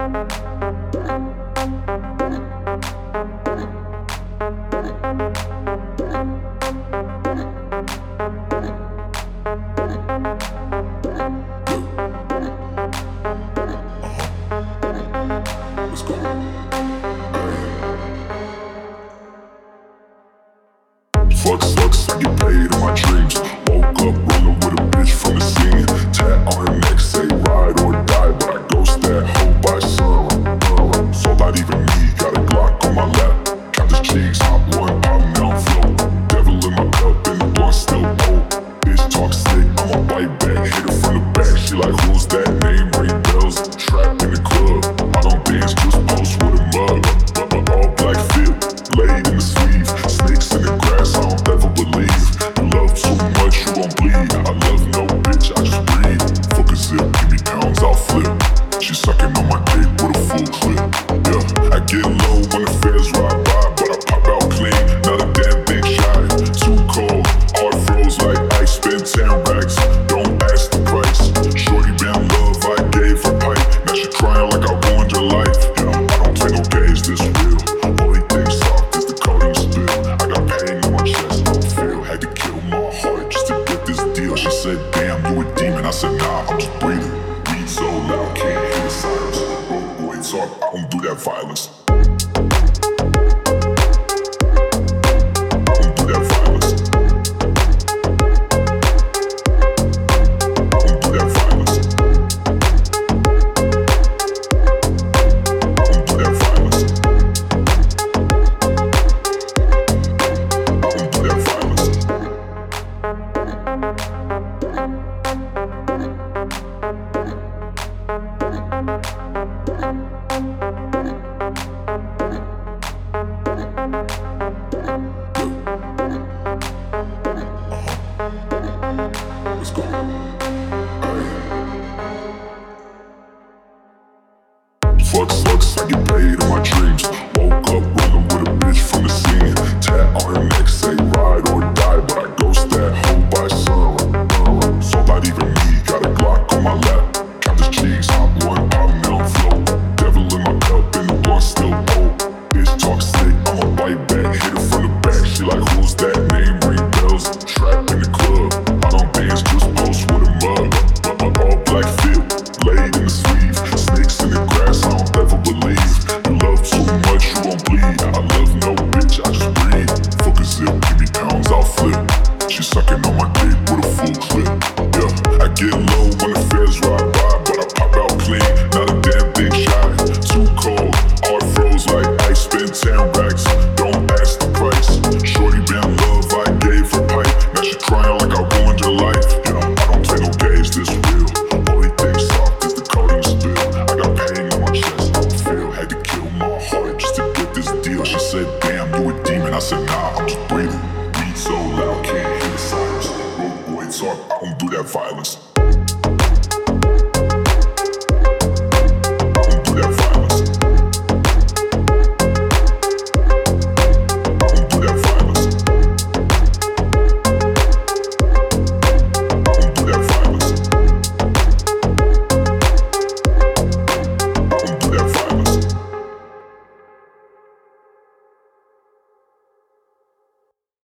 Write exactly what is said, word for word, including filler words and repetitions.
Let's go. Fuck sucks, I get paid in my dreams. Woke up rolling with a bitch from the scene. Tat on her neck, say ride or die, but I ghost that hoe by sunrise. Uh, so not even me, got a Glock on my lap. Count the cheeks, hop one, pop now I'm flow. Devil in my cup and the blunt still old. Bitch talk sick, I'ma bite back, hit her from the back. She like, who's that? Name ring bells. Trapped in the club, I don't dance, just post with a mug. All black fit, laid in the sleeve. Snakes in the grass, I don't ever believe. You love too much, you won't bleed. I love no bitch, I just breathe. Fuck a zip, give me pounds, I'll flip. She sucking on my dick with a full clip. Yeah, I get low when the feds ride by, but I pop out clean, not a damn thing shy. Too cold, hard froze like ice, spend ten racks. Don't ask the price. Shorty been love, I gave her pipe. Now she crying like I ruined her life. Yeah, I don't play no games, this real. Only thing soft is the codeine spill. I got pain in my chest, no feel. Had to kill my heart just to get this deal. She said, damn, you a demon. I said, nah, I'm just breathing. Weed so loud, can't hear the sirens. Broke boy talk, I don't do that violence. I don't do that violence. I don't do that violence. I don't do that violence. I don't do that violence. Let's go. Fuck sucks, I get paid in my dreams. Woke up rolling with a bitch from the scene. Tat on her neck, say ride or die, but I ghost that hoe by sunrise. Uh, so not even me, got a Glock on my lap. Count the cheeks, hop one, pop now I'm flow. Devil in my cup and the blunt still old. Bitch talk sick, I'ma bite back, hit her from the back. She like, who's that? Name ring bells. Trapped in the club, I don't dance, just post with a mug. All black fit, laid in the sleeve. Snakes in the grass, I don't ever believe. You love too much, you won't bleed. I love no bitch, I just breathe. Fuck a zip, give me pounds, I'll flip. She sucking on my dick with a full clip. Yeah, I get low when the feds ride by, but I pop out clean, not a damn thing shy. Too cold, hard froze like ice, spend ten racks. Don't ask the price. Shorty been love, I gave her pipe. Now she crying like I ruined her life. Yeah, I don't play no games, this real. Only thing soft is the codeine spill. I got pain in my chest, no feel. Had to kill my heart just to get this deal. She said, damn, you a demon. I said, nah, I'm just breathing. Weed so loud, can't hear the sirens. Broke boy talk, I don't do that violence.